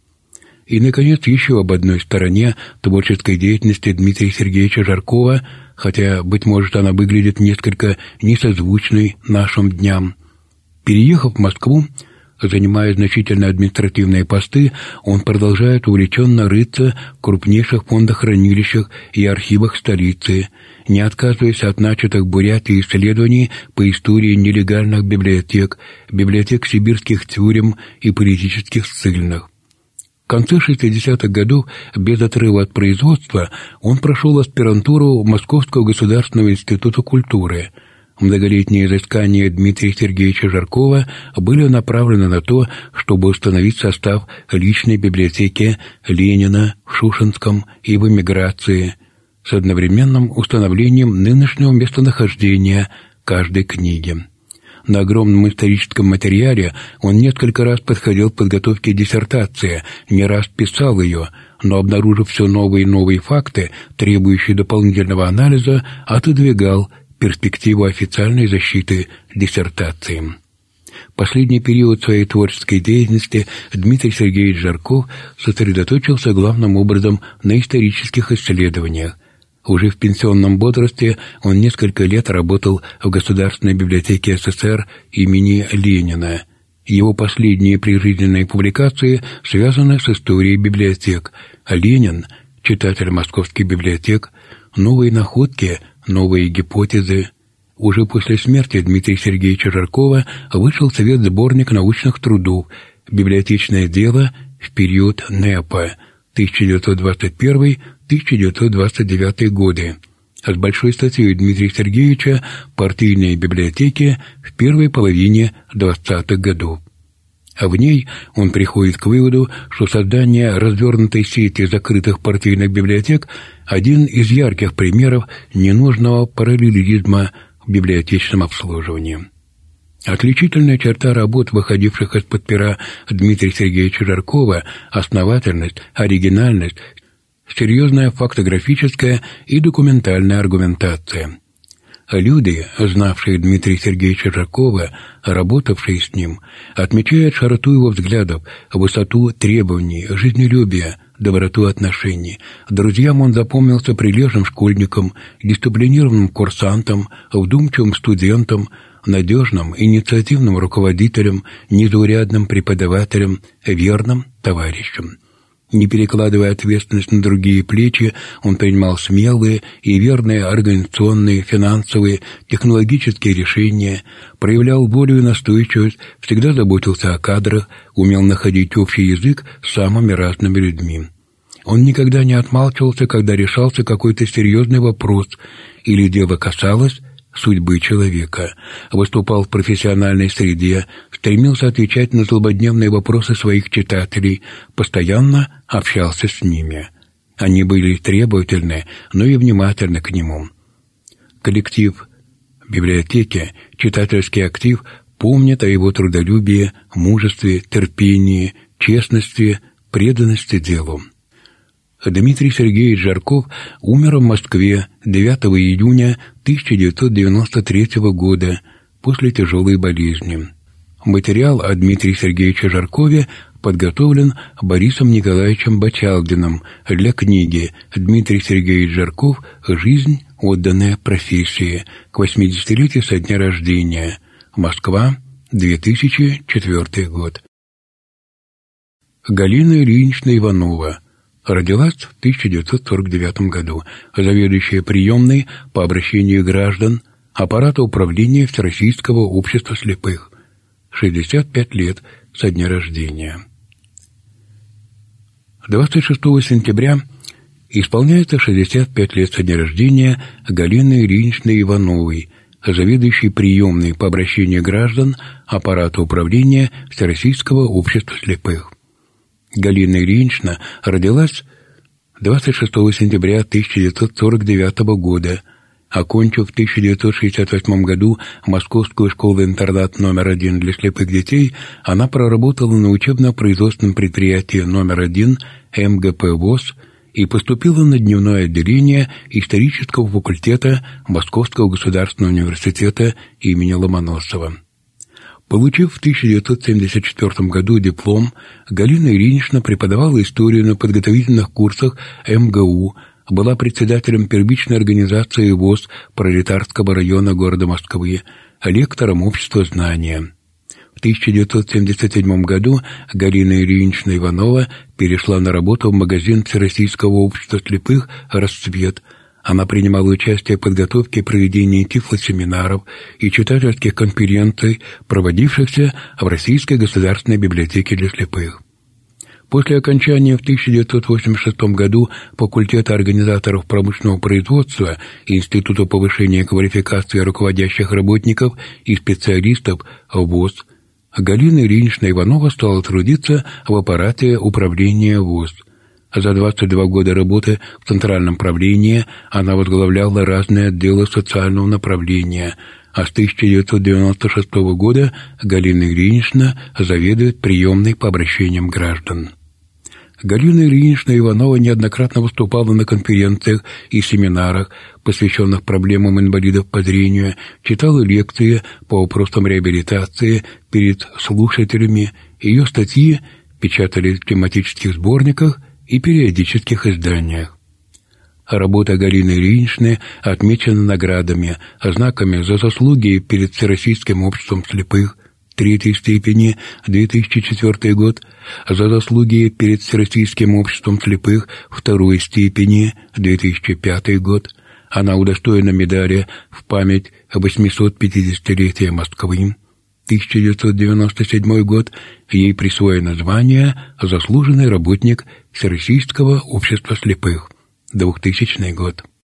И, наконец, еще об одной стороне творческой деятельности Дмитрия Сергеевича Жаркова, хотя, быть может, она выглядит несколько несозвучной нашим дням. Переехав в Москву, занимая значительные административные посты, он продолжает увлеченно рыться в крупнейших фондохранилищах и архивах столицы, не отказываясь от начатых в Бурятии исследований по истории нелегальных библиотек, библиотек сибирских тюрем и политических ссыльных. В конце шестидесятых годов, без отрыва от производства, он прошел аспирантуру Московского государственного института культуры. Многолетние изыскания Дмитрия Сергеевича Жаркова были направлены на то, чтобы установить состав личной библиотеки Ленина в Шушенском и в эмиграции, с одновременным установлением нынешнего местонахождения каждой книги. На огромном историческом материале он несколько раз подходил к подготовке диссертации, не раз писал ее, но, обнаружив все новые и новые факты, требующие дополнительного анализа, отодвигал перспективу официальной защиты диссертации. Последний период своей творческой деятельности Дмитрий Сергеевич Жарков сосредоточился главным образом на исторических исследованиях. Уже в пенсионном возрасте он несколько лет работал в Государственной библиотеке СССР имени Ленина. Его последние прижизненные публикации связаны с историей библиотек. Ленин, читатель московских библиотек, новые находки, новые гипотезы. Уже после смерти Дмитрия Сергеевича Жаркова вышел совет сборник научных трудов «Библиотечное дело в период НЭПа» тысяча девятьсот двадцать первый — тысяча девятьсот двадцать девятый годы, с большой статьей Дмитрия Сергеевича «Партийные библиотеки в первой половине двадцатых годов». А в ней он приходит к выводу, что создание развернутой сети закрытых партийных библиотек – один из ярких примеров ненужного параллелизма в библиотечном обслуживании. Отличительная черта работ, выходивших из-под пера Дмитрия Сергеевича Жаркова – основательность, оригинальность, серьезная фактографическая и документальная аргументация. Люди, знавшие Дмитрия Сергеевича Жаркова, работавшие с ним, отмечают широту его взглядов, высоту требований, жизнелюбие, доброту отношений. Друзьям он запомнился прилежным школьником, дисциплинированным курсантом, вдумчивым студентом, надежным, инициативным руководителем, незаурядным преподавателем, верным товарищем. Не перекладывая ответственность на другие плечи, он принимал смелые и верные организационные, финансовые, технологические решения, проявлял волю и настойчивость, всегда заботился о кадрах, умел находить общий язык с самыми разными людьми. Он никогда не отмалчивался, когда решался какой-то серьезный вопрос или дело касалось судьбы человека, выступал в профессиональной среде, стремился отвечать на злободневные вопросы своих читателей, постоянно общался с ними. Они были требовательны, но и внимательны к нему. Коллектив библиотеки, читательский актив помнит о его трудолюбии, мужестве, терпении, честности, преданности делу. Дмитрий Сергеевич Жарков умер в Москве девятого июня тысяча девятьсот девяносто третьего года после тяжелой болезни. Материал о Дмитрии Сергеевиче Жаркове подготовлен Борисом Николаевичем Бачалдиным для книги «Дмитрий Сергеевич Жарков. Жизнь, отданная профессии» к восьмидесятилетию со дня рождения. Москва, две тысячи четвёртый год. Галина Ильинична Иванова родилась в тысяча девятьсот сорок девятом году, заведующая приемной по обращению граждан аппарата управления Всероссийского общества слепых, шестьдесят пять лет со дня рождения. двадцать шестого сентября исполняется шестьдесят пять лет со дня рождения Галины Ильиничны Ивановой, заведующей приемной по обращению граждан аппарата управления Всероссийского общества слепых. Галина Ильинична родилась двадцать шестого сентября тысяча девятьсот сорок девятого года, окончив в тысяча девятьсот шестьдесят восьмом году Московскую школу-интернат номер один для слепых детей, она проработала на учебно-производственном предприятии номер один эм гэ пэ ВОС и поступила на дневное отделение исторического факультета Московского государственного университета имени Ломоносова. Получив в тысяча девятьсот семьдесят четвёртом году диплом, Галина Ильинична преподавала историю на подготовительных курсах эм гэ у, была председателем первичной организации ВОС Пролетарского района города Москвы, лектором общества знания. В тысяча девятьсот семьдесят седьмом году Галина Ильинична Иванова перешла на работу в магазин Всероссийского общества слепых «Расцвет». Она принимала участие в подготовке и проведении тифлосеминаров и читательских конференций, проводившихся в Российской государственной библиотеке для слепых. После окончания в тысяча девятьсот восемьдесят шестом году факультета организаторов промышленного производства Института повышения квалификации руководящих работников и специалистов ВОС, Галина Ильинична Иванова стала трудиться в аппарате управления ВОС. За двадцать два года работы в Центральном правлении она возглавляла разные отделы социального направления, а с тысяча девятьсот девяносто шестого года Галина Ильинична заведует приемной по обращениям граждан. Галина Ильинична Иванова неоднократно выступала на конференциях и семинарах, посвященных проблемам инвалидов по зрению, читала лекции по вопросам реабилитации перед слушателями, ее статьи печатались в тематических сборниках и периодических изданиях. Работа Галины Ильиничны отмечена наградами, знаками за заслуги перед Всероссийским обществом слепых третьей степени, две тысячи четвёртый год, за заслуги перед Всероссийским обществом слепых второй степени, две тысячи пятый год. Она удостоена медали в память о восьмисот-пятидесятилетия Москвы. тысяча девятьсот девяносто седьмой год, ей присвоено звание «Заслуженный работник Всероссийского общества слепых», двухтысячный год.